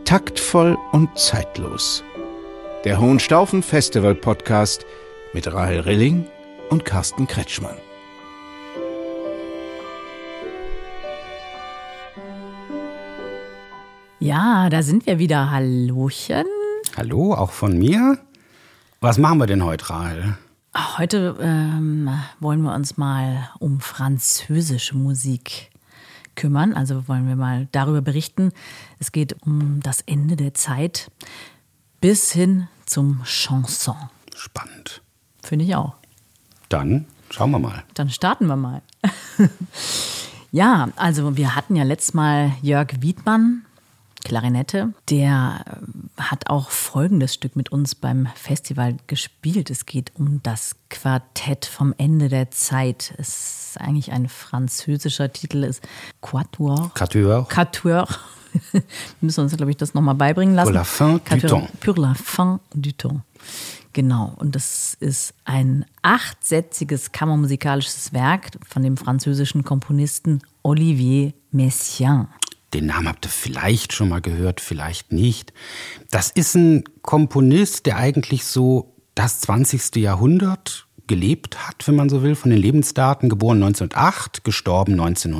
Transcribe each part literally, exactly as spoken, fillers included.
Taktvoll und zeitlos. Der Hohenstaufen Festival Podcast mit Rahel Rilling und Carsten Kretschmann. Ja, da sind wir wieder. Hallöchen. Hallo, auch von mir. Was machen wir denn heute, Rahel? Heute ähm, wollen wir uns mal um französische Musik kümmern. Also wollen wir mal darüber berichten. Es geht um das Ende der Zeit bis hin zum Chanson. Spannend. Finde ich auch. Dann schauen wir mal. Dann starten wir mal. Ja, also wir hatten ja letztes Mal Jörg Wiedmann, Klarinette. Der hat auch folgendes Stück mit uns beim Festival gespielt. Es geht um das Quartett vom Ende der Zeit. Es ist eigentlich ein französischer Titel, ist Quatuor. Quatuor. Quatuor. Wir müssen uns, glaube ich, das nochmal beibringen lassen. Pour la fin du temps. Pour la fin du temps. Genau, und das ist ein achtsätziges kammermusikalisches Werk von dem französischen Komponisten Olivier Messiaen. Den Namen habt ihr vielleicht schon mal gehört, vielleicht nicht. Das ist ein Komponist, der eigentlich so das zwanzigste Jahrhundert gelebt hat, wenn man so will, von den Lebensdaten. Geboren neunzehnhundertacht, gestorben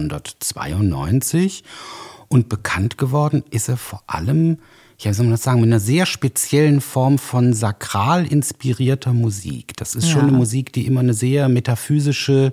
neunzehnhundertzweiundneunzig. Und bekannt geworden ist er vor allem, ja, wie soll man das sagen, mit einer sehr speziellen Form von sakral inspirierter Musik. Das ist ja schon eine Musik, die immer eine sehr metaphysische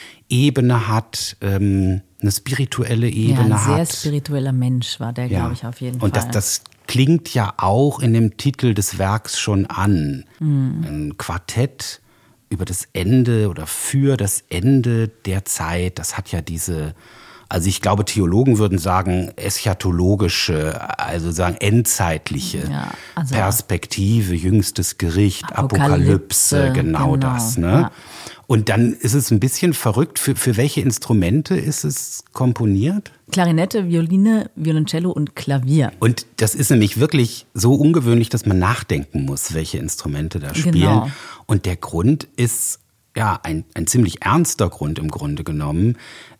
Ebene hat, ähm, eine spirituelle Ebene ja, ein sehr hat. Sehr spiritueller Mensch war der, ja. glaube ich, auf jeden Und Fall. Und das, das klingt ja auch in dem Titel des Werks schon an. Mhm. Ein Quartett über das Ende oder für das Ende der Zeit. Das hat ja diese, also ich glaube, Theologen würden sagen, eschatologische, also sagen endzeitliche ja, also Perspektive, jüngstes Gericht, Apokalypse, Apokalypse genau, genau das, ne? Ja. Und dann ist es ein bisschen verrückt. Für, für welche Instrumente ist es komponiert? Klarinette, Violine, Violoncello und Klavier. Und das ist nämlich wirklich so ungewöhnlich, dass man nachdenken muss, welche Instrumente da spielen. Genau. Und der Grund ist ja ein, ein ziemlich ernster Grund im Grunde genommen.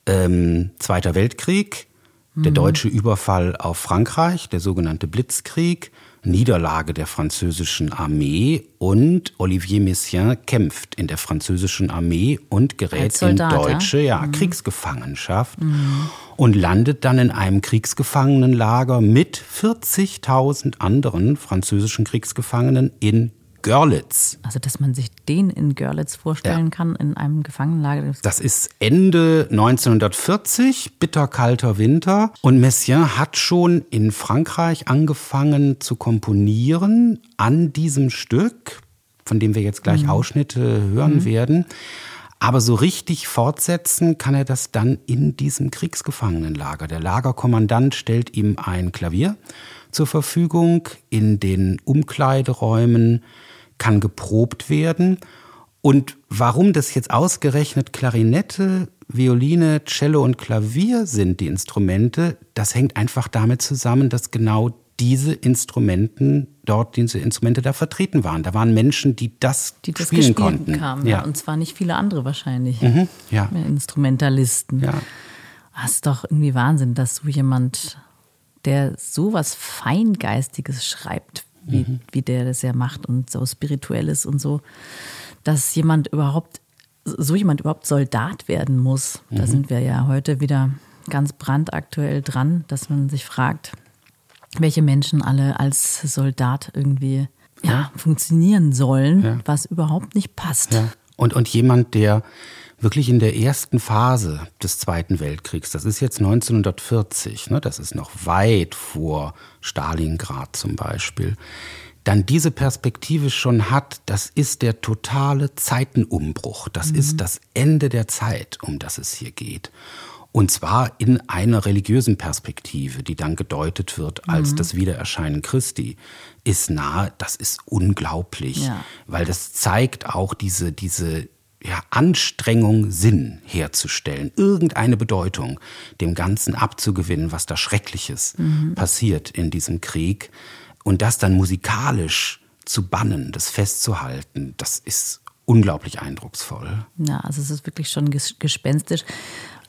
Ähm, Zweiter Weltkrieg, mhm. der deutsche Überfall auf Frankreich, der sogenannte Blitzkrieg, Niederlage der französischen Armee, und Olivier Messiaen kämpft in der französischen Armee und gerät Soldat, in deutsche ja, mhm. Kriegsgefangenschaft mhm. und landet dann in einem Kriegsgefangenenlager mit vierzigtausend anderen französischen Kriegsgefangenen in Görlitz. Also, dass man sich den in Görlitz vorstellen ja. kann, in einem Gefangenenlager. Das ist Ende neunzehnhundertvierzig, bitterkalter Winter. Und Messiaen hat schon in Frankreich angefangen zu komponieren an diesem Stück, von dem wir jetzt gleich mhm. Ausschnitte hören mhm. werden. Aber so richtig fortsetzen kann er das dann in diesem Kriegsgefangenenlager. Der Lagerkommandant stellt ihm ein Klavier zur Verfügung. In den Umkleideräumen kann geprobt werden. Und warum das jetzt ausgerechnet Klarinette, Violine, Cello und Klavier sind, die Instrumente, das hängt einfach damit zusammen, dass genau diese Instrumenten dort, diese Instrumente da vertreten waren. Da waren Menschen, die das, die das spielen konnten. Kamen, ja. Und zwar nicht viele andere wahrscheinlich. Mhm, ja. Instrumentalisten. Ja. Das ist doch irgendwie Wahnsinn, dass so jemand, der sowas Feingeistiges schreibt, wie, mhm. wie der das ja macht und so Spirituelles und so, dass jemand überhaupt, so jemand überhaupt Soldat werden muss. Mhm. Da sind wir ja heute wieder ganz brandaktuell dran, dass man sich fragt, welche Menschen alle als Soldat irgendwie ja, ja. funktionieren sollen, ja. was überhaupt nicht passt. Ja. Und, und jemand, der wirklich in der ersten Phase des Zweiten Weltkriegs, das ist jetzt neunzehnhundertvierzig, ne, das ist noch weit vor Stalingrad zum Beispiel, dann diese Perspektive schon hat, das ist der totale Zeitenumbruch, das mhm. ist das Ende der Zeit, um das es hier geht. Und zwar in einer religiösen Perspektive, die dann gedeutet wird als mhm. das Wiedererscheinen Christi, ist nahe, das ist unglaublich, ja. weil das zeigt auch diese, diese ja, Anstrengung, Sinn herzustellen, irgendeine Bedeutung dem Ganzen abzugewinnen, was da Schreckliches mhm. passiert in diesem Krieg. Und das dann musikalisch zu bannen, das festzuhalten, das ist unglaublich eindrucksvoll. Ja, also es ist wirklich schon gespenstisch.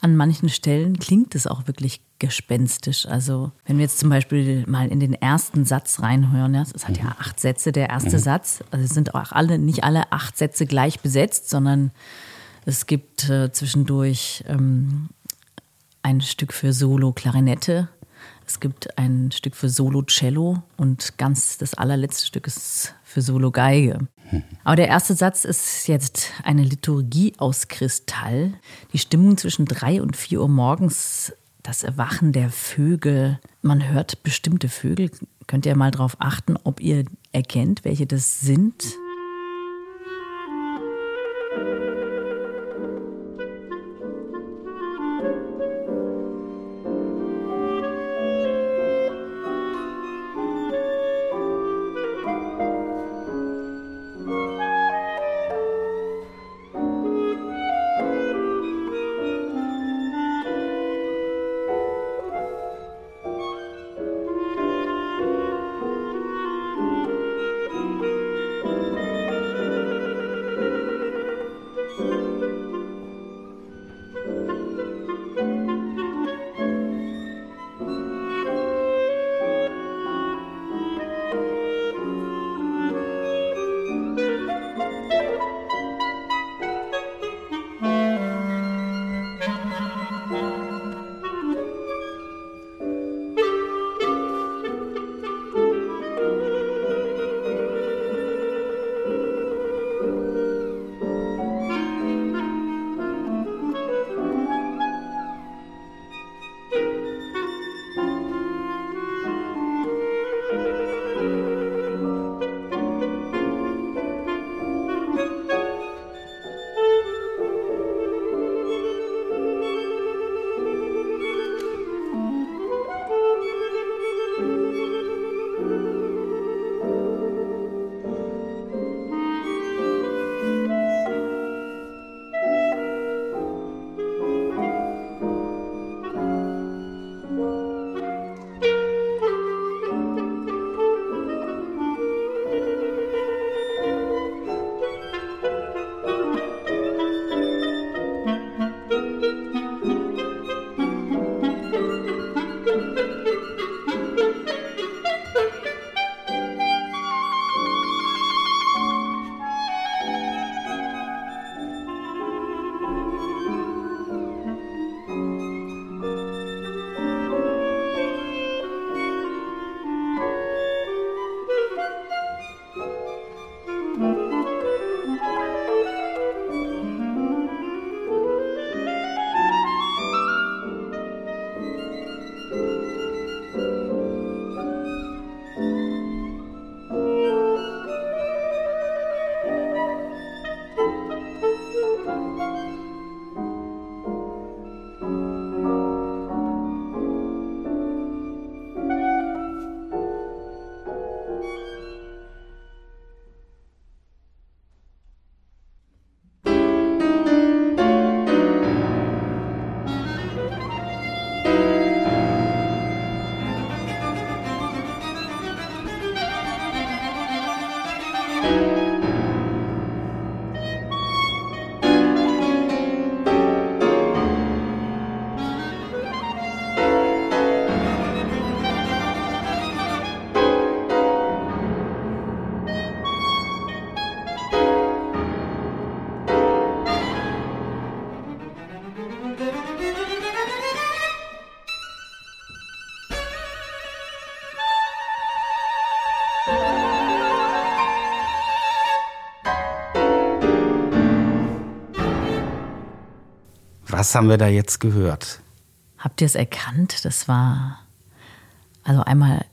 an manchen Stellen klingt es auch wirklich gespenstisch. Also wenn wir jetzt zum Beispiel mal in den ersten Satz reinhören, ja, es hat ja acht Sätze, der erste mhm. Satz. Also es sind auch alle, nicht alle acht Sätze gleich besetzt, sondern es gibt äh, zwischendurch ähm, ein Stück für Solo-Klarinette, es gibt ein Stück für Solo-Cello und ganz das allerletzte Stück ist für Solo-Geige. Aber der erste Satz ist jetzt eine Liturgie aus Kristall. Die Stimmung zwischen drei und vier Uhr morgens, das Erwachen der Vögel. Man hört bestimmte Vögel. Könnt ihr mal drauf achten, ob ihr erkennt, welche das sind? Was haben wir da jetzt gehört? Habt ihr es erkannt? Das war, also einmal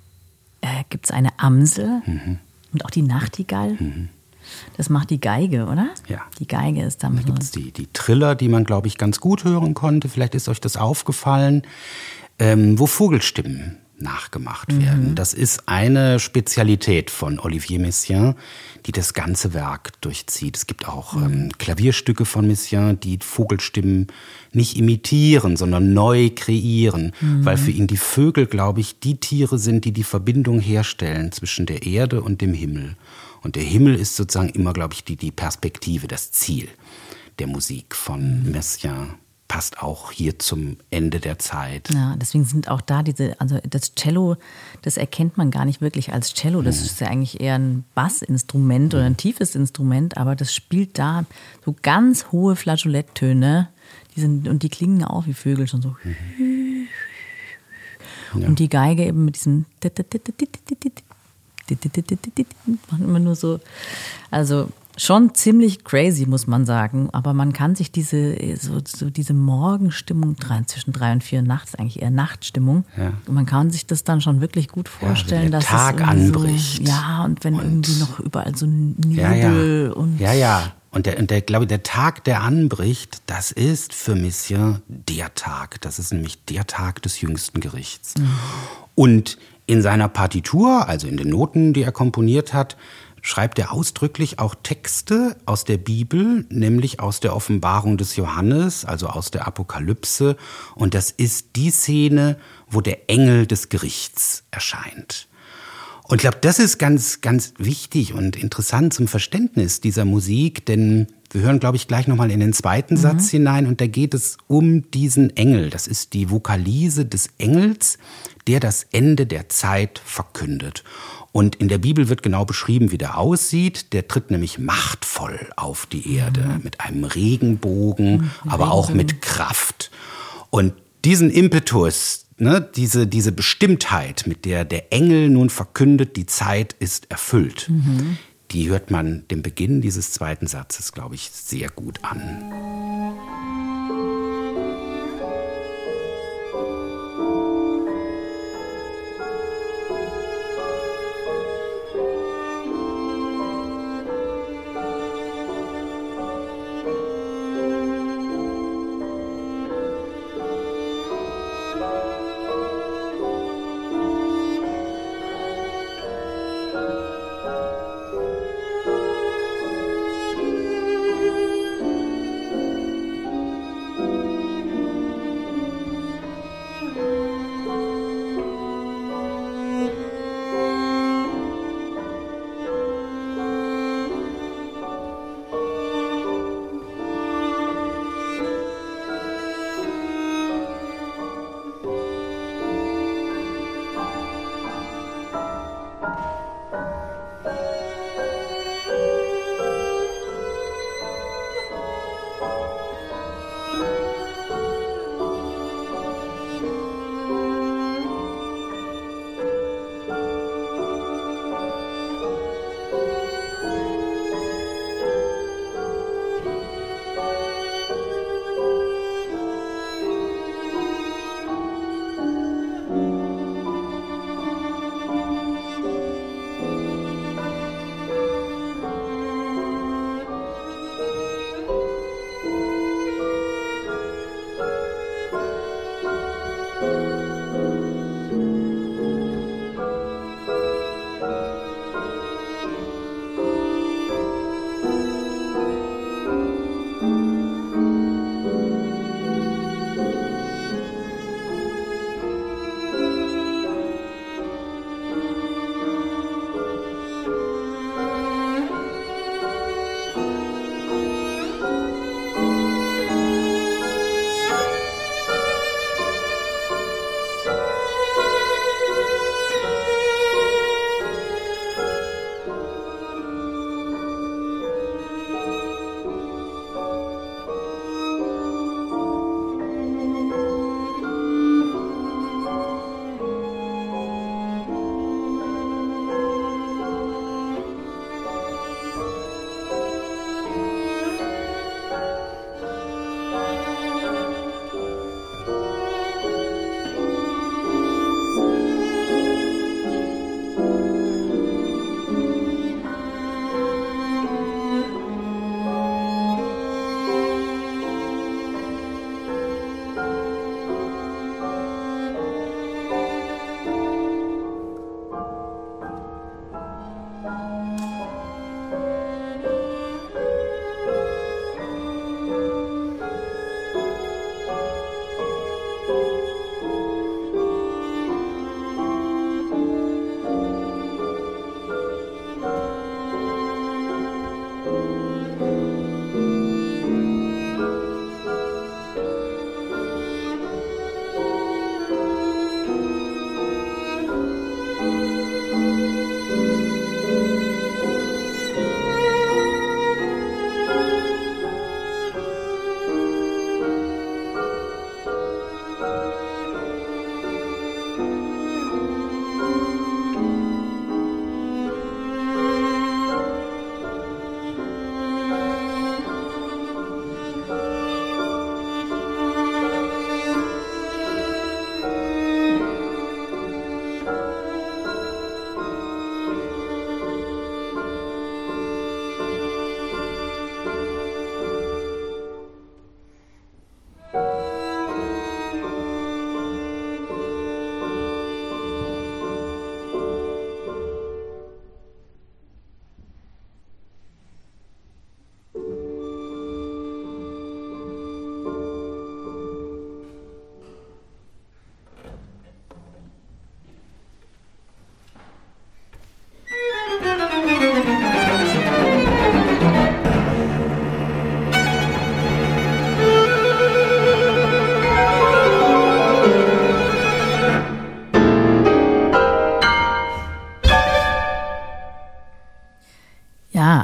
äh, gibt es eine Amsel mhm. und auch die Nachtigall. Mhm. Das macht die Geige, oder? Ja. Die Geige ist dann. Da gibt es die, die Triller, die man, glaube ich, ganz gut hören konnte. Vielleicht ist euch das aufgefallen, ähm, wo Vogelstimmen nachgemacht mhm. werden. Das ist eine Spezialität von Olivier Messiaen, die das ganze Werk durchzieht. Es gibt auch mhm. ähm, Klavierstücke von Messiaen, die Vogelstimmen nicht imitieren, sondern neu kreieren, mhm. weil für ihn die Vögel, glaube ich, die Tiere sind, die die Verbindung herstellen zwischen der Erde und dem Himmel. Und der Himmel ist sozusagen immer, glaube ich, die, die Perspektive, das Ziel der Musik von mhm. Messiaen. passt auch hier zum Ende der Zeit. Ja, deswegen sind auch da diese, also das Cello, das erkennt man gar nicht wirklich als Cello. Das mhm. ist ja eigentlich eher ein Bassinstrument mhm. oder ein tiefes Instrument, aber das spielt da so ganz hohe Flageoletttöne. Die sind, und die klingen auch wie Vögel schon so. Mhm. Ja. Und die Geige eben mit diesem machen immer nur so, also schon ziemlich crazy, muss man sagen. Aber man kann sich diese, so, so diese Morgenstimmung drei, zwischen drei und vier nachts, eigentlich eher Nachtstimmung. Ja. Und man kann sich das dann schon wirklich gut vorstellen, ja, der dass Tag es anbricht. So, ja, und wenn und irgendwie noch überall so Nebel ja, ja. und. Ja, ja. Und der, und der, glaube ich, der Tag, der anbricht, das ist für Messiaen der Tag. Das ist nämlich der Tag des jüngsten Gerichts. Mhm. Und in seiner Partitur, also in den Noten, die er komponiert hat, schreibt er ausdrücklich auch Texte aus der Bibel, nämlich aus der Offenbarung des Johannes, also aus der Apokalypse. Und das ist die Szene, wo der Engel des Gerichts erscheint. Und ich glaube, das ist ganz, ganz wichtig und interessant zum Verständnis dieser Musik, denn wir hören, glaube ich, gleich nochmal in den zweiten mhm. Satz hinein und da geht es um diesen Engel. Das ist die Vokalise des Engels, der das Ende der Zeit verkündet. Und in der Bibel wird genau beschrieben, wie der aussieht. Der tritt nämlich machtvoll auf die Erde, mhm. mit einem Regenbogen, mhm, aber Regenbogen. Auch mit Kraft. Und diesen Impetus, ne, diese, diese Bestimmtheit, mit der der Engel nun verkündet, die Zeit ist erfüllt, mhm. die hört man dem Beginn dieses zweiten Satzes, glaube ich, sehr gut an.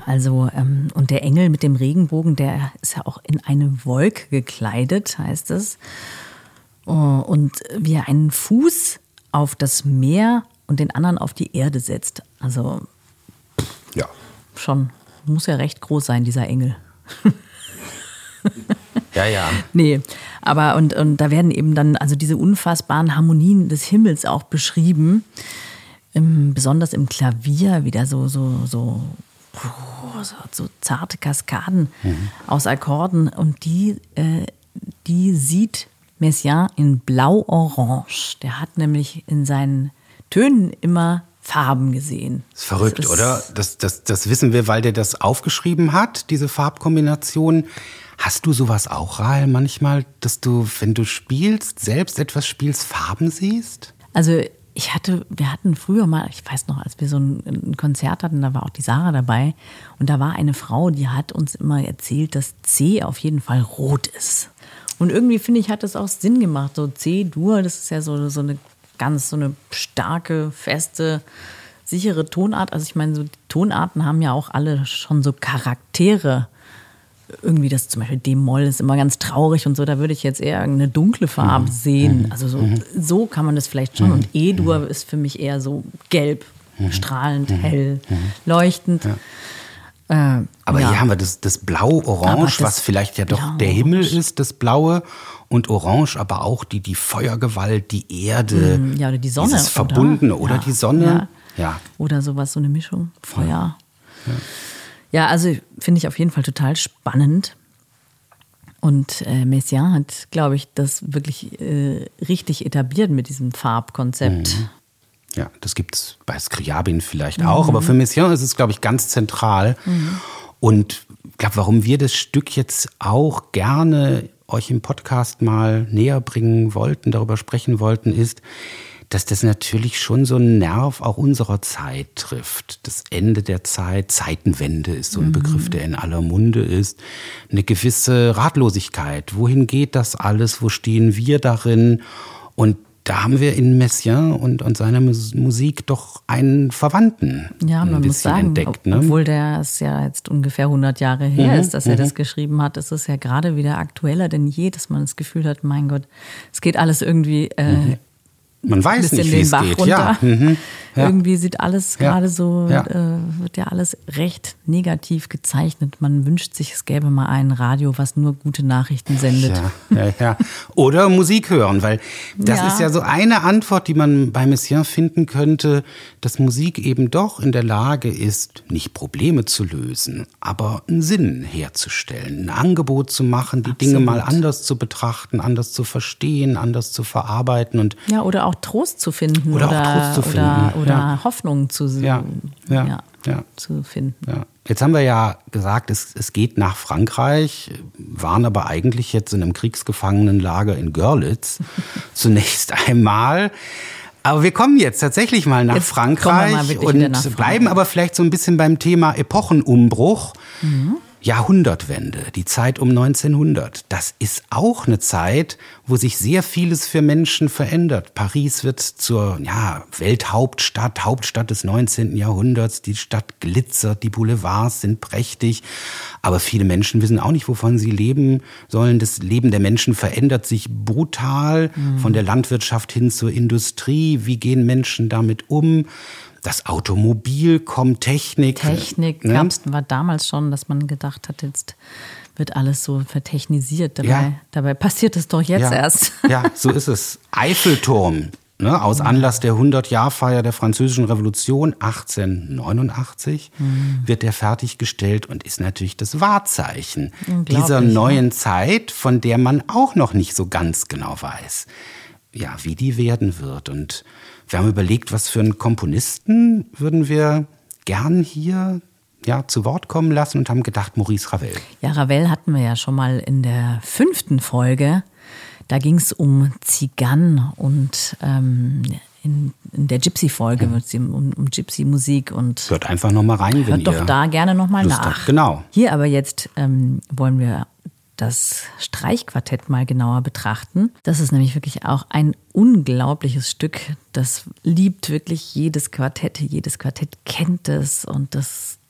also ähm, und der Engel mit dem Regenbogen, der ist ja auch in eine Wolke gekleidet, heißt es. Oh, und wie er einen Fuß auf das Meer und den anderen auf die Erde setzt. Also ja. Schon, muss ja recht groß sein, dieser Engel. Ja, ja. Nee, aber und, und da werden eben dann also diese unfassbaren Harmonien des Himmels auch beschrieben. Im, besonders im Klavier wieder so, so, so, so, so zarte Kaskaden mhm. aus Akkorden. Und die, äh, die sieht Messiaen in Blau-Orange. Der hat nämlich in seinen Tönen immer Farben gesehen. Das ist verrückt, das ist, oder? Das, das, das wissen wir, weil der das aufgeschrieben hat, diese Farbkombination. Hast du sowas auch, Rahel, manchmal, dass du, wenn du spielst, selbst etwas spielst, Farben siehst? Also ich hatte, wir hatten früher mal, ich weiß noch, als wir so ein, ein Konzert hatten, da war auch die Sarah dabei und da war eine Frau, die hat uns immer erzählt, dass C auf jeden Fall rot ist. Und irgendwie, finde ich, hat das auch Sinn gemacht. So C-Dur, das ist ja so, so eine ganz so eine starke, feste, sichere Tonart. Also ich meine, so die Tonarten haben ja auch alle schon so Charaktere. Irgendwie das zum Beispiel D-Moll ist immer ganz traurig und so, da würde ich jetzt eher eine dunkle Farbe mhm. sehen. Also so, mhm. so kann man das vielleicht schon. Mhm. Und E-Dur ist für mich eher so gelb, mhm. strahlend, mhm. hell, mhm. leuchtend. Ja. Äh, aber ja. hier haben wir das, das Blau-Orange, was vielleicht ja doch Blau der Himmel ist, das Blaue. Und Orange, aber auch die, die Feuergewalt, die Erde. Ja, oder die Sonne. Das Verbundene, oder, oder ja. die Sonne. Ja. Ja. Oder sowas, so eine Mischung. Feuer. Ja, ja. ja also finde ich auf jeden Fall total spannend. Und äh, Messiaen hat, glaube ich, das wirklich äh, richtig etabliert mit diesem Farbkonzept. Mhm. Ja, das gibt es bei Scriabin vielleicht mhm. auch, aber für Messiaen ist es, glaube ich, ganz zentral. Mhm. Und ich glaube, warum wir das Stück jetzt auch gerne euch im Podcast mal näher bringen wollten, darüber sprechen wollten, ist, dass das natürlich schon so einen Nerv auch unserer Zeit trifft. Das Ende der Zeit, Zeitenwende ist so ein mhm. Begriff, der in aller Munde ist. Eine gewisse Ratlosigkeit. Wohin geht das alles? Wo stehen wir darin? Und da haben wir in Messiaen und, und seiner Musik doch einen Verwandten ja, man ein muss sagen, entdeckt. Ne? Obwohl der es ja jetzt ungefähr hundert Jahre her mhm, ist, dass er mhm. das geschrieben hat, ist es ja gerade wieder aktueller denn je, dass man das Gefühl hat, mein Gott, es geht alles irgendwie äh, mhm. Man weiß nicht, wie es geht. Runter. Ja. Mhm. Ja. Irgendwie sieht alles ja. gerade so, ja. äh, wird ja alles recht negativ gezeichnet. Man wünscht sich, es gäbe mal ein Radio, was nur gute Nachrichten sendet. Ja, ja, ja. Oder Musik hören, weil das ja. ist ja so eine Antwort, die man bei Messiaen finden könnte, dass Musik eben doch in der Lage ist, nicht Probleme zu lösen, aber einen Sinn herzustellen, ein Angebot zu machen, die Absolut. Dinge mal anders zu betrachten, anders zu verstehen, anders zu verarbeiten. Und ja, oder auch Trost zu finden. Oder, oder auch Trost zu finden. Oder, oder ja. Hoffnung zu, ja. Ja. Ja, ja. zu finden. Ja. Jetzt haben wir ja gesagt, es, es geht nach Frankreich, waren aber eigentlich jetzt in einem Kriegsgefangenenlager in Görlitz zunächst einmal. Aber wir kommen jetzt tatsächlich mal nach jetzt Frankreich mal und nach Frankreich. Bleiben aber vielleicht so ein bisschen beim Thema Epochenumbruch. Mhm. Jahrhundertwende, die Zeit um neunzehnhundert. Das ist auch eine Zeit, wo sich sehr vieles für Menschen verändert. Paris wird zur ja, Welthauptstadt, Hauptstadt des neunzehnten Jahrhunderts. Die Stadt glitzert, die Boulevards sind prächtig. Aber viele Menschen wissen auch nicht, wovon sie leben sollen. Das Leben der Menschen verändert sich brutal, mhm. von der Landwirtschaft hin zur Industrie. Wie gehen Menschen damit um? Das Automobil kommt, Technik. Technik ne? gab's, war damals schon, dass man gedacht hat, jetzt wird alles so vertechnisiert. Dabei, ja. dabei passiert es doch jetzt ja. erst. Ja, so ist es. Eiffelturm, ne? Aus Anlass der hundert-Jahr-Feier der Französischen Revolution achtzehnhundertneunundachtzig mhm. wird der fertiggestellt und ist natürlich das Wahrzeichen dieser neuen ja. Zeit, von der man auch noch nicht so ganz genau weiß, ja, wie die werden wird. Und wir haben überlegt, was für einen Komponisten würden wir gern hier ja, zu Wort kommen lassen und haben gedacht, Maurice Ravel. Ja, Ravel hatten wir ja schon mal in der fünften Folge. Da ging es um Zigan und ähm, in, in der Gypsy-Folge wird es um, um Gypsy-Musik. Und hört einfach noch mal rein, wenn ihr Hört doch da gerne noch mal nach. Habt. Genau. Hier aber jetzt ähm, wollen wir das Streichquartett mal genauer betrachten. Das ist nämlich wirklich auch ein unglaubliches Stück. Das liebt wirklich jedes Quartett. Jedes Quartett kennt es und das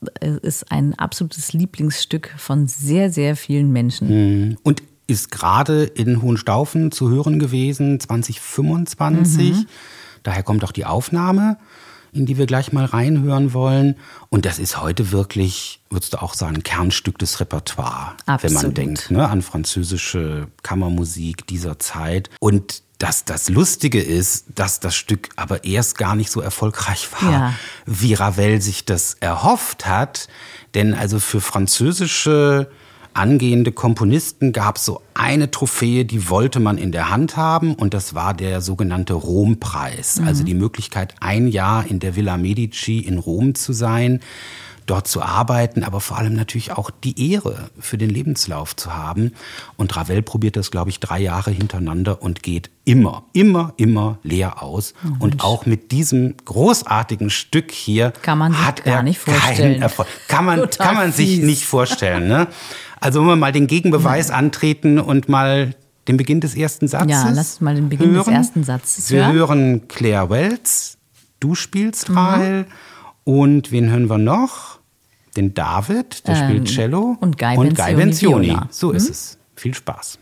ist ein absolutes Lieblingsstück von sehr, sehr vielen Menschen. Und ist gerade in Hohenstaufen zu hören gewesen, zwanzig fünfundzwanzig. Mhm. Daher kommt auch die Aufnahme, in die wir gleich mal reinhören wollen. Und das ist heute wirklich, würdest du auch sagen, ein Kernstück des Repertoires, Absolut. Wenn man denkt, ne, an französische Kammermusik dieser Zeit. Und dass das Lustige ist, dass das Stück aber erst gar nicht so erfolgreich war, ja. wie Ravel sich das erhofft hat. Denn also für französische angehende Komponisten gab es so eine Trophäe, die wollte man in der Hand haben, und das war der sogenannte Rom-Preis. Mhm. Also die Möglichkeit, ein Jahr in der Villa Medici in Rom zu sein, dort zu arbeiten, aber vor allem natürlich auch die Ehre für den Lebenslauf zu haben. Und Ravel probiert das, glaube ich, drei Jahre hintereinander und geht immer, immer, immer leer aus. Oh, und auch mit diesem großartigen Stück hier kann man sich hat gar er nicht vorstellen. keinen Erfolg. Kann man, kann man sich fies. nicht vorstellen. Ne? Also wollen wir mal den Gegenbeweis ja. antreten und mal den Beginn des ersten Satzes Ja, lass uns mal den Beginn hören. des ersten Satzes Wir hören. hören Claire Wells, du spielst Rahel. Mhm. Und wen hören wir noch? Den David, der ähm, spielt Cello. Und Guy und Benzioni. Guy Benzioni. Viola. So mhm. ist es. Viel Spaß.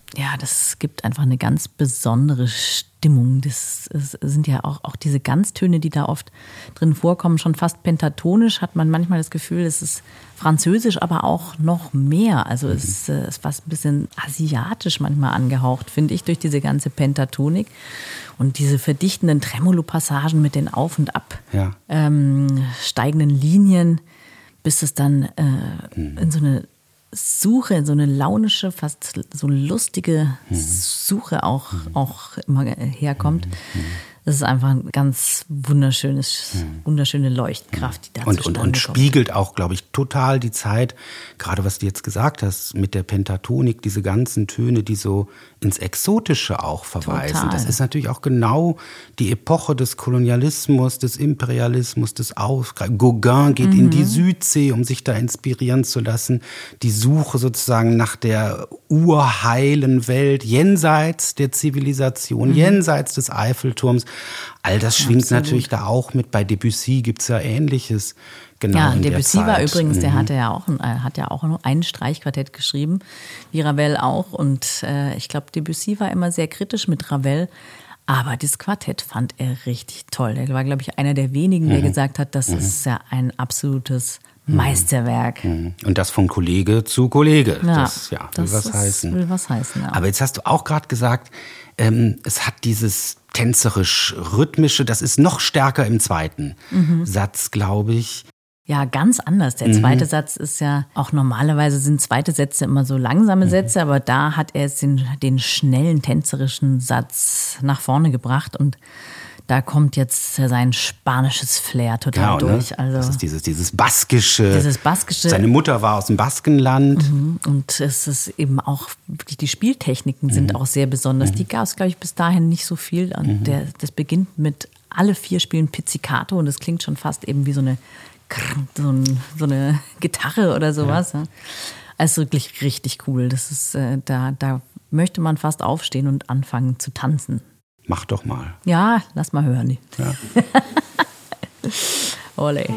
Ja, das gibt einfach eine ganz besondere Stimmung. Das, das sind ja auch, auch diese Ganztöne, die da oft drin vorkommen, schon fast pentatonisch, hat man manchmal das Gefühl, es ist französisch, aber auch noch mehr. Also es ist, es ist fast ein bisschen asiatisch manchmal angehaucht, finde ich, durch diese ganze Pentatonik. Und diese verdichtenden Tremolo-Passagen mit den auf- und ab Ja. ähm, steigenden Linien, bis es dann äh, mhm. in so eine Suche, in so eine launische, fast so lustige mhm. Suche auch, mhm. auch immer herkommt. Mhm. Das ist einfach ein ganz wunderschönes, mhm. wunderschöne Leuchtkraft, die da und, zustande und, und kommt. spiegelt auch, glaube ich, total die Zeit, gerade was du jetzt gesagt hast, mit der Pentatonik, diese ganzen Töne, die so ins Exotische auch verweisen. Total. Das ist natürlich auch genau die Epoche des Kolonialismus, des Imperialismus, des Ausgreifens. Gauguin geht mhm. in die Südsee, um sich da inspirieren zu lassen. Die Suche sozusagen nach der urheilen Welt, jenseits der Zivilisation, mhm. jenseits des Eiffelturms. All das schwingt Absolut. Natürlich da auch mit. Bei Debussy gibt es ja Ähnliches. Genau, ja, in Debussy der Zeit. war übrigens, der mhm. hatte ja auch ein, hat ja auch nur ein Streichquartett geschrieben, wie Ravel auch. Und äh, ich glaube, Debussy war immer sehr kritisch mit Ravel. Aber das Quartett fand er richtig toll. Er war, glaube ich, einer der wenigen, mhm. der gesagt hat, das mhm. ist ja ein absolutes Meisterwerk. Mhm. Und das von Kollege zu Kollege. Ja, das ja, will das was ist, heißen. will was heißen. Ja. Aber jetzt hast du auch gerade gesagt, ähm, es hat dieses tänzerisch-rhythmische, das ist noch stärker im zweiten mhm. Satz, glaube ich. Ja, ganz anders. Der zweite mhm. Satz ist ja, auch normalerweise sind zweite Sätze immer so langsame mhm. Sätze, aber da hat er jetzt den, den schnellen tänzerischen Satz nach vorne gebracht und da kommt jetzt sein spanisches Flair total genau, durch. Ne? Also das ist dieses, dieses baskische. Dieses baskische. Seine Mutter war aus dem Baskenland. Mhm. Und es ist eben auch, die Spieltechniken sind mhm. auch sehr besonders. Mhm. Die gab es, glaube ich, bis dahin nicht so viel. Und mhm. der, das beginnt mit, alle vier spielen Pizzicato und das klingt schon fast eben wie so eine So, ein, so eine Gitarre oder sowas. Ja. Also wirklich richtig cool. Das ist, äh, da, da möchte man fast aufstehen und anfangen zu tanzen. Mach doch mal. Ja, lass mal hören. Ja. Ole.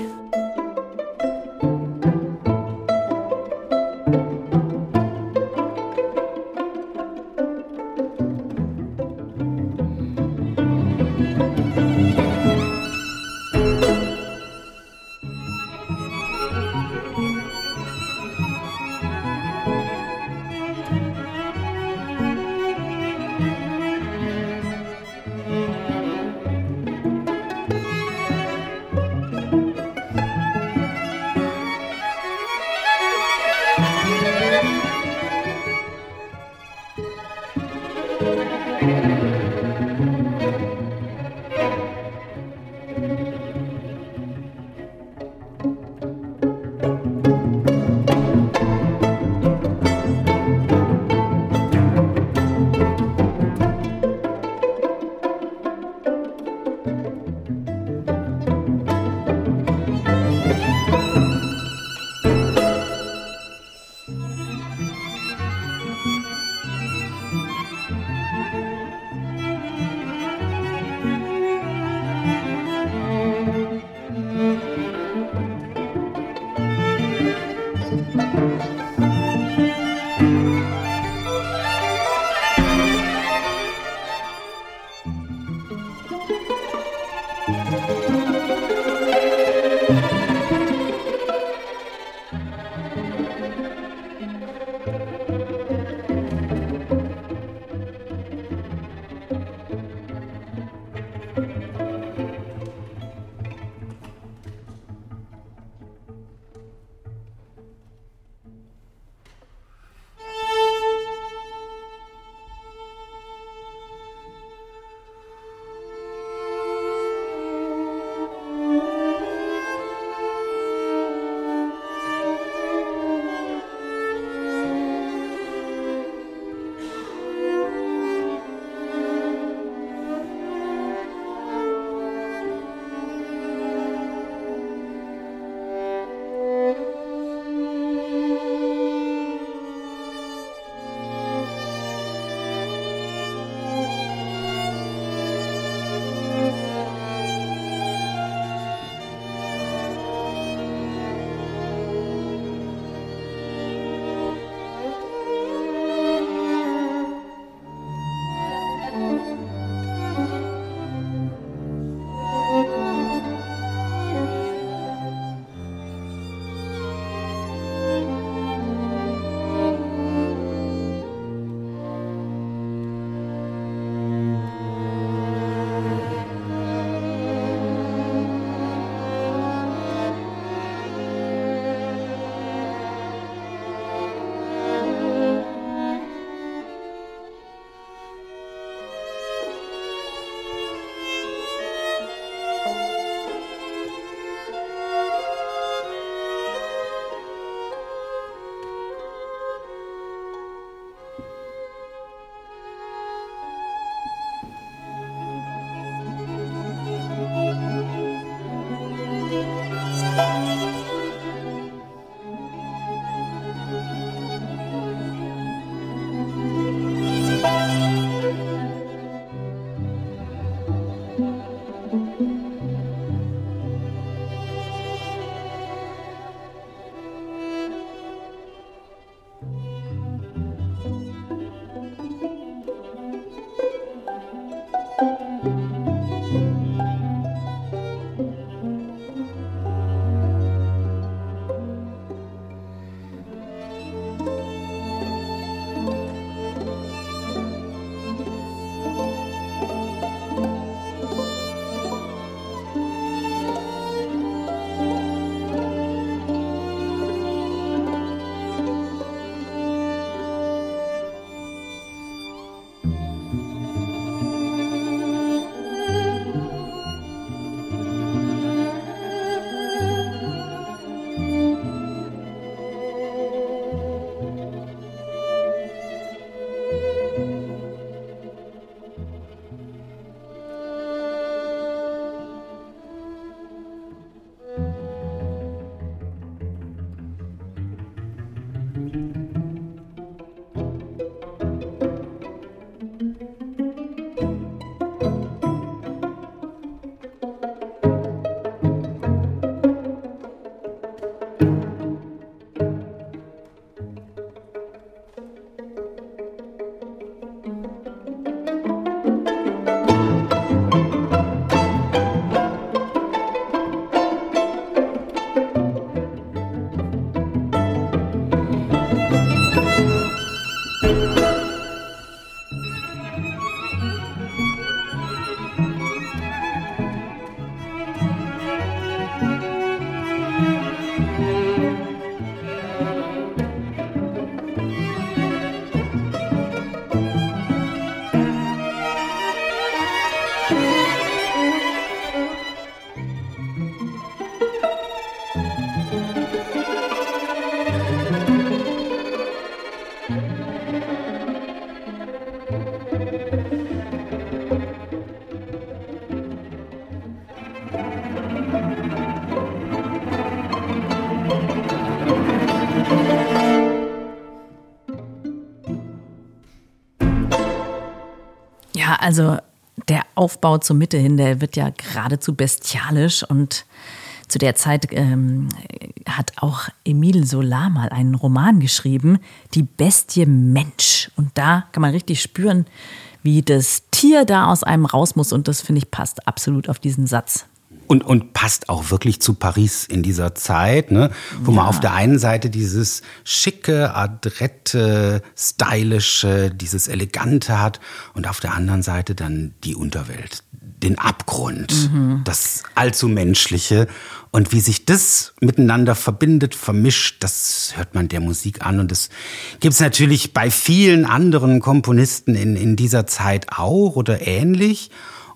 Ja, also der Aufbau zur Mitte hin, der wird ja geradezu bestialisch und zu der Zeit ähm, hat auch Émile Zola mal einen Roman geschrieben, Die Bestie Mensch. Und da kann man richtig spüren, wie das Tier da aus einem raus muss. Und das, finde ich, passt absolut auf diesen Satz. Und, und passt auch wirklich zu Paris in dieser Zeit, ne? Wo ja. man auf der einen Seite dieses schicke, adrette, stylische, dieses Elegante hat und auf der anderen Seite dann die Unterwelt, den Abgrund, mhm. das allzu Menschliche. Und wie sich das miteinander verbindet, vermischt, das hört man der Musik an. Und das gibt es natürlich bei vielen anderen Komponisten in, in dieser Zeit auch oder ähnlich.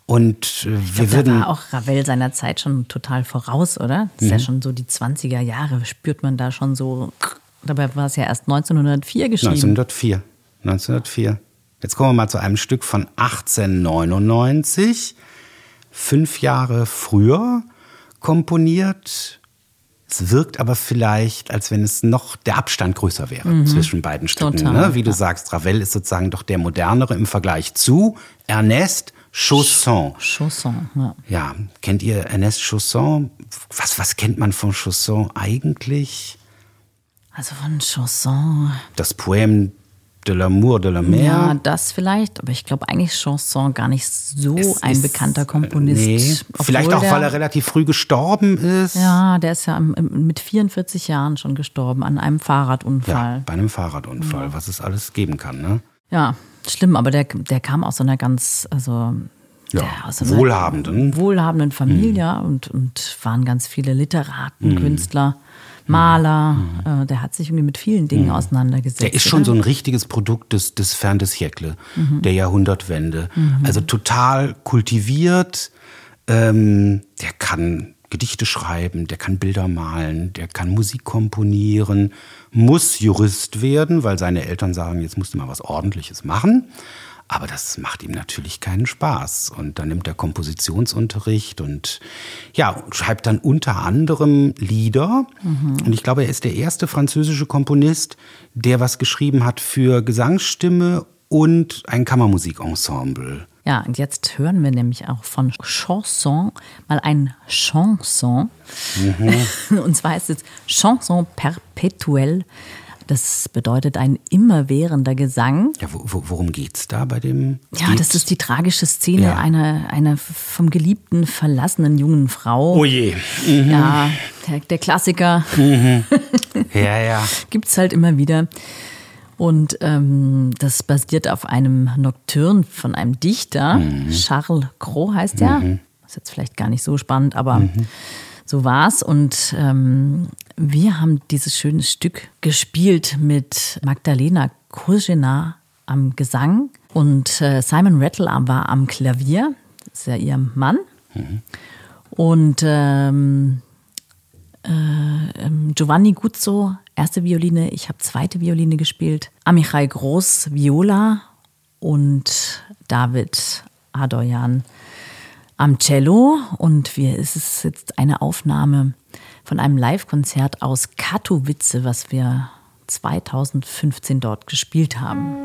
Und wir ich glaub, würden da war auch Ravel seiner Zeit schon total voraus, oder? Das ist mhm. ja schon so die zwanziger Jahre, spürt man da schon so. Dabei war es ja erst neunzehnhundertvier geschrieben. neunzehnhundertvier. neunzehnhundertvier. Jetzt kommen wir mal zu einem Stück von achtzehnhundertneunundneunzig. Fünf Jahre früher komponiert. Es wirkt aber vielleicht, als wenn es noch der Abstand größer wäre mhm. zwischen beiden Stücken. Total, ne? Wie du ja. sagst, Ravel ist sozusagen doch der modernere im Vergleich zu Ernest Chausson. Chausson, ja. Ja, kennt ihr Ernest Chausson? Was, was kennt man von Chausson eigentlich? Also von Chausson. Das Poème de l'amour de la mer. Ja, das vielleicht, aber ich glaube eigentlich Chausson gar nicht so Es ein ist, bekannter Komponist. Nee, vielleicht auch, der, weil er relativ früh gestorben ist. Ja, der ist ja mit vierundvierzig Jahren schon gestorben an einem Fahrradunfall. Ja, bei einem Fahrradunfall, ja. was es alles geben kann, ne? Ja, schlimm, aber der, der kam aus so einer ganz, also ja, der, aus so einer wohlhabenden. wohlhabenden Familie mhm. und, und waren ganz viele Literaten, mhm. Künstler, Maler. Mhm. Äh, der hat sich irgendwie mit vielen Dingen mhm. auseinandergesetzt. Der ist schon oder? so ein richtiges Produkt des, des Fin de siècle, mhm. der Jahrhundertwende. Mhm. Also total kultiviert. Ähm, der kann Gedichte schreiben, der kann Bilder malen, der kann Musik komponieren, muss Jurist werden, weil seine Eltern sagen, jetzt musst du mal was Ordentliches machen. Aber das macht ihm natürlich keinen Spaß. Und dann nimmt er Kompositionsunterricht und ja, schreibt dann unter anderem Lieder. Mhm. Und ich glaube, er ist der erste französische Komponist, der was geschrieben hat für Gesangsstimme und ein Kammermusikensemble. Ja, und jetzt hören wir nämlich auch von Chausson mal ein Chanson. Mhm. Und zwar heißt es Chanson perpétuelle. Das bedeutet ein immerwährender Gesang. Ja, wo, wo, worum geht's da bei dem Ja, Lied? das ist die tragische Szene Ja. einer, einer vom Geliebten verlassenen jungen Frau. Oh je. Mhm. Ja, der, der Klassiker. Mhm. Ja, ja. Gibt's halt immer wieder. Und ähm, das basiert auf einem Nocturne von einem Dichter. Mhm. Charles Cros heißt er. Mhm. Das ist jetzt vielleicht gar nicht so spannend, aber mhm. so war's. Und ähm, wir haben dieses schöne Stück gespielt mit Magdalena Kozenar am Gesang und äh, Simon Rattle war am Klavier. Das ist ja ihr Mann. Mhm. Und ähm, äh, Giovanni Guzzo, erste Violine, ich habe zweite Violine gespielt. Amichai Groß, Viola und David Adoyan am Cello. Und wir, es ist jetzt eine Aufnahme von einem Live-Konzert aus Katowice, was wir zweitausendfünfzehn dort gespielt haben.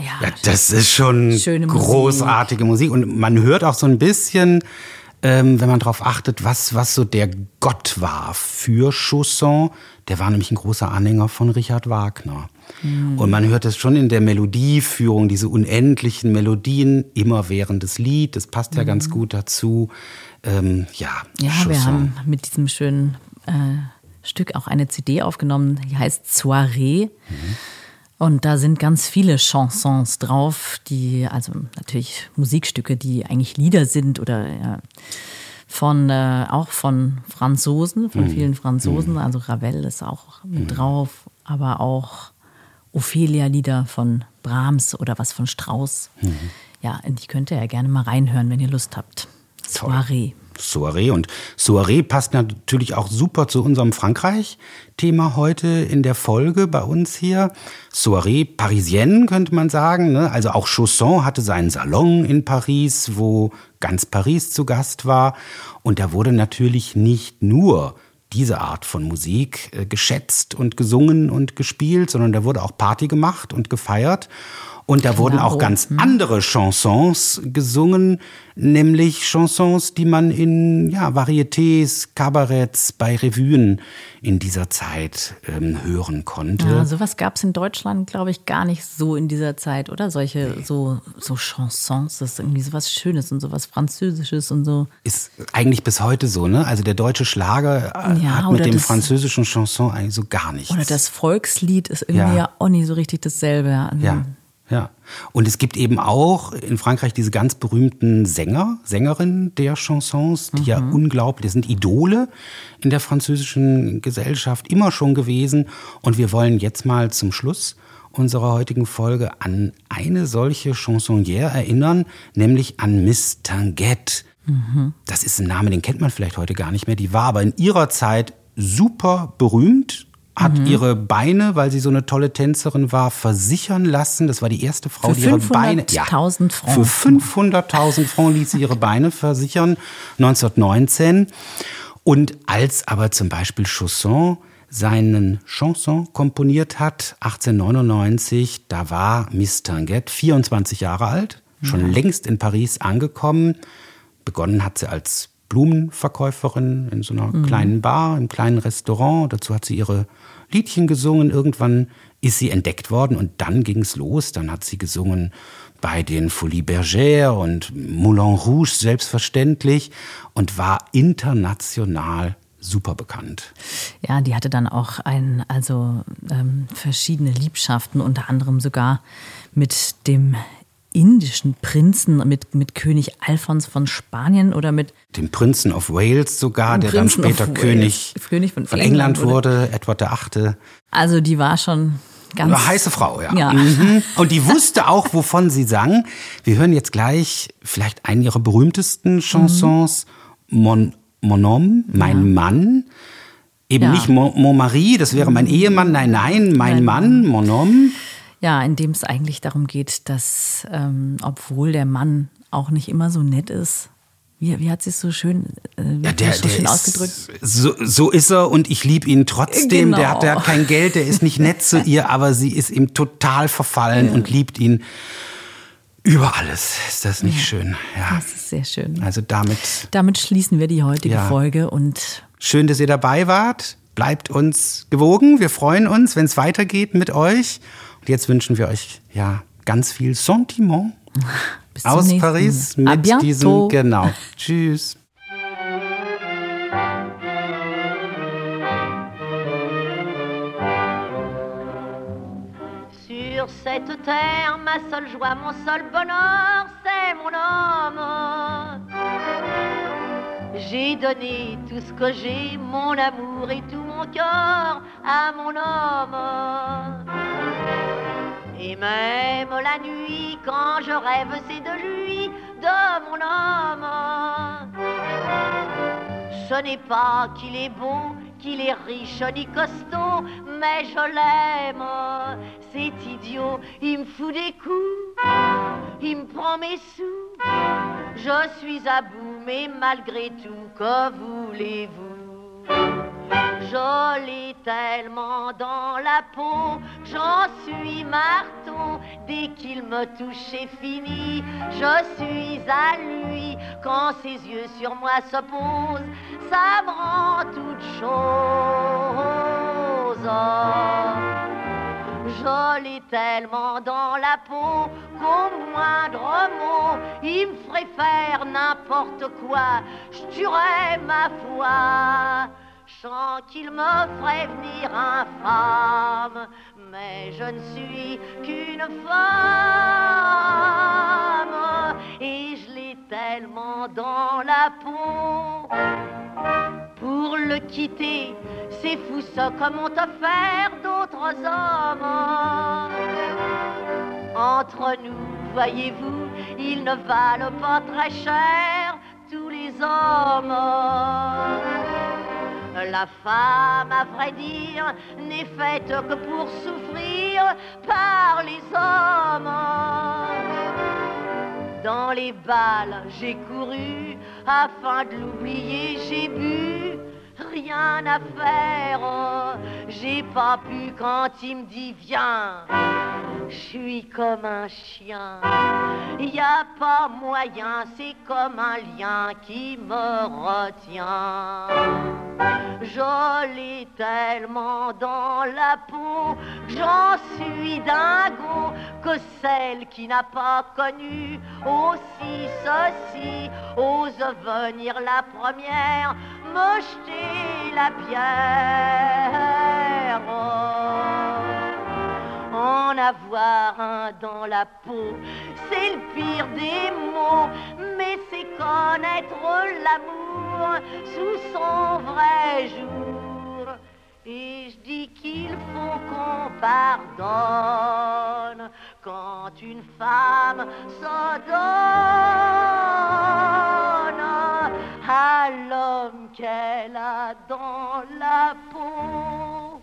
Ja, Ja, das ist schon schöne großartige Musik. Musik. Und man hört auch so ein bisschen, ähm, wenn man darauf achtet, was, was so der Gott war für Chausson. Der war nämlich ein großer Anhänger von Richard Wagner. Mhm. Und man hört es schon in der Melodieführung, diese unendlichen Melodien, immerwährendes Lied. Das passt ja mhm. ganz gut dazu. Ähm, ja, ja Chausson. Wir haben mit diesem schönen äh, Stück auch eine C D aufgenommen, die heißt Soirée. Mhm. Und da sind ganz viele Chansons drauf, die, also natürlich Musikstücke, die eigentlich Lieder sind oder ja, von, äh, auch von Franzosen, von mhm. vielen Franzosen. Also Ravel ist auch mit mhm. drauf, aber auch Ophelia-Lieder von Brahms oder was von Strauss. Mhm. Ja, in die könnt ihr ja gerne mal reinhören, wenn ihr Lust habt. Soirée. Soirée. Und Soirée passt natürlich auch super zu unserem Frankreich-Thema heute in der Folge bei uns hier. Soirée parisienne, könnte man sagen. Ne? Also auch Chausson hatte seinen Salon in Paris, wo ganz Paris zu Gast war. Und da wurde natürlich nicht nur diese Art von Musik äh, geschätzt und gesungen und gespielt, sondern da wurde auch Party gemacht und gefeiert. Und da genau. wurden auch ganz andere Chansons gesungen, nämlich Chansons, die man in ja, Varietés, Kabaretts, bei Revuen in dieser Zeit ähm, hören konnte. Ja, sowas gab es in Deutschland, glaube ich, gar nicht so in dieser Zeit, oder? Solche nee. so, so Chansons, das ist irgendwie sowas Schönes und sowas Französisches und so. Ist eigentlich bis heute so, ne? Also der deutsche Schlager ja, hat mit dem das, französischen Chanson eigentlich so gar nichts. Oder das Volkslied ist irgendwie ja, ja auch nie so richtig dasselbe. Also ja. Ja, und es gibt eben auch in Frankreich diese ganz berühmten Sänger, Sängerinnen der Chansons, die mhm. ja unglaublich, das sind Idole in der französischen Gesellschaft immer schon gewesen. Und wir wollen jetzt mal zum Schluss unserer heutigen Folge an eine solche Chansonnière erinnern, nämlich an Miss Tinguette. Mhm. Das ist ein Name, den kennt man vielleicht heute gar nicht mehr. Die war aber in ihrer Zeit super berühmt. Hat mhm. ihre Beine, weil sie so eine tolle Tänzerin war, versichern lassen. Das war die erste Frau, für die ihre Beine... Ja, fünfhunderttausend Francs. Für fünfhunderttausend Francs ließ sie ihre Beine versichern, neunzehnhundertneunzehn. Und als aber zum Beispiel Chausson seinen Chanson komponiert hat, achtzehnhundertneunundneunzig, da war Miss Tinguette vierundzwanzig Jahre alt, schon ja. längst in Paris angekommen. Begonnen hat sie als Blumenverkäuferin in so einer mhm. kleinen Bar, im kleinen Restaurant. Dazu hat sie ihre Liedchen gesungen. Irgendwann ist sie entdeckt worden und dann ging es los. Dann hat sie gesungen bei den Folies Bergère und Moulin Rouge selbstverständlich und war international super bekannt. Ja, die hatte dann auch ein, also ähm, verschiedene Liebschaften, unter anderem sogar mit dem indischen Prinzen, mit, mit König Alfons von Spanien oder mit dem Prinzen of Wales sogar, der dann später König, König von, von England, England wurde, Edward der Achte. Also die war schon ganz... Eine heiße Frau, ja. ja. Mhm. Und die wusste auch, wovon sie sang. Wir hören jetzt gleich vielleicht einen ihrer berühmtesten Chansons, mhm. Mon, Mon Homme, mein ja. Mann. Eben ja. nicht Mon, Mon Mari, das wäre mein Ehemann, nein, nein, mein Mann, Mon Homme. Ja, in dem es eigentlich darum geht, dass, ähm, obwohl der Mann auch nicht immer so nett ist, wie, wie hat sie es so schön, äh, wie ja, der, so schön der ausgedrückt? Ist, so, so ist er und ich liebe ihn trotzdem. Genau. Der, hat, der hat kein Geld, der ist nicht nett zu ihr, aber sie ist ihm total verfallen ja. und liebt ihn über alles. Ist das nicht ja. schön? Ja. Das ist sehr schön. Also damit... Damit schließen wir die heutige ja. Folge und... Schön, dass ihr dabei wart. Bleibt uns gewogen. Wir freuen uns, wenn es weitergeht mit euch. Und jetzt wünschen wir euch ja ganz viel Sentiment Bis aus nächsten. Paris mit À bientôt. diesem genau. Tschüss. Sur cette terre, ma seule joie, mon seul bonheur, c'est mon homme. J'ai donné tout ce que j'ai, mon amour et tout mon cœur à mon homme. Et même la nuit, quand je rêve, c'est de lui, de mon homme. Ce n'est pas qu'il est beau, qu'il est riche ni costaud, mais je l'aime, c'est idiot, il me fout des coups, il me prend mes sous, je suis à bout, mais malgré tout, que voulez-vous? Je l'ai tellement dans la peau, j'en suis marteau. Dès qu'il me touche, c'est fini. Je suis à lui quand ses yeux sur moi se posent. Ça me rend toute chose. Je l'ai tellement dans la peau qu'au moindre mot, il me ferait faire n'importe quoi. Je tuerais ma foi. Je sens qu'il me ferait venir infâme, mais je ne suis qu'une femme et je l'ai tellement dans la peau. Pour le quitter, c'est fou ce que m'ont offert d'autres hommes. Entre nous, voyez-vous, ils ne valent pas très cher, tous les hommes. La femme, à vrai dire, n'est faite que pour souffrir par les hommes. Dans les bals, j'ai couru, afin de l'oublier, j'ai bu. Rien à faire, j'ai pas pu quand il me dit viens. Je suis comme un chien, y a pas moyen, c'est comme un lien qui me retient. Je l'ai tellement dans la peau, j'en suis dingo, que celle qui n'a pas connu aussi ceci ose venir la première me jeter la pierre. En avoir un dans la peau, c'est le pire des mots, mais c'est connaître l'amour sous son vrai jour. Et je dis qu'il faut qu'on pardonne quand une femme se donne à l'homme qu'elle a dans la peau.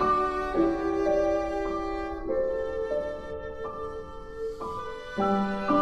Thank you.